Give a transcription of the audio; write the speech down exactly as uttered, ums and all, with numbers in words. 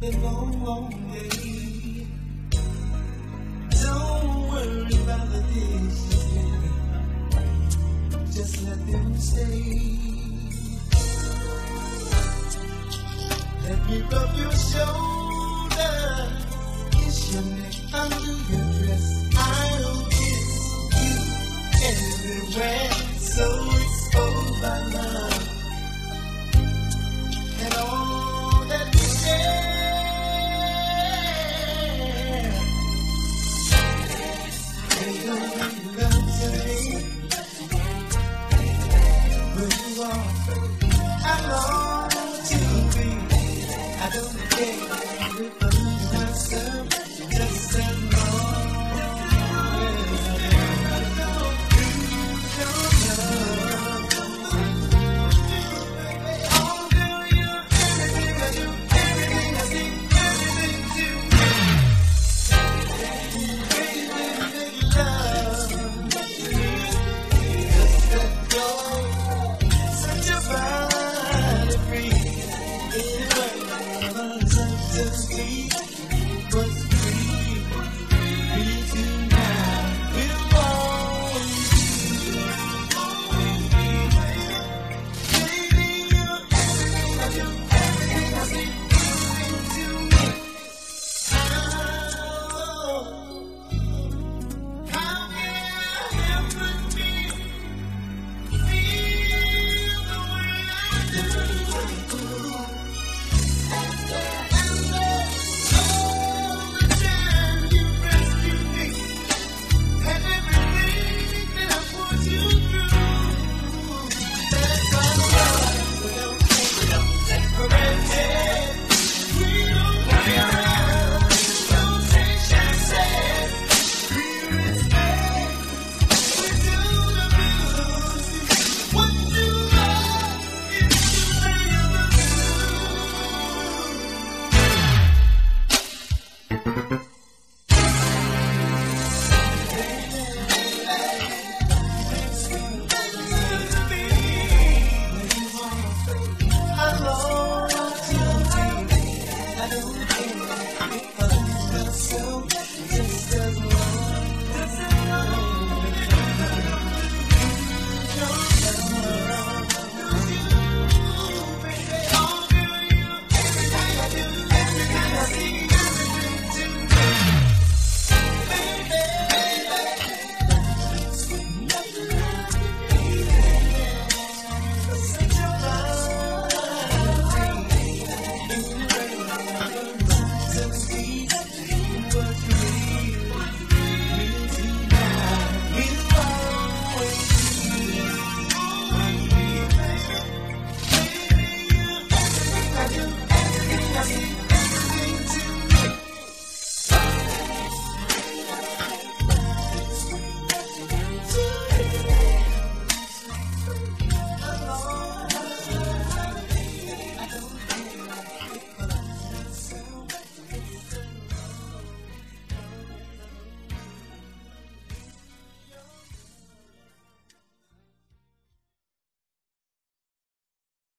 lonely. Don't worry about the dishes, baby. Just let them stay. Let me rub your shoulder, kiss your neck under your dress. I'll kiss you everywhere, so exposed by love and all that we share. They don't really love today. Where you are, how long to be? I don't care.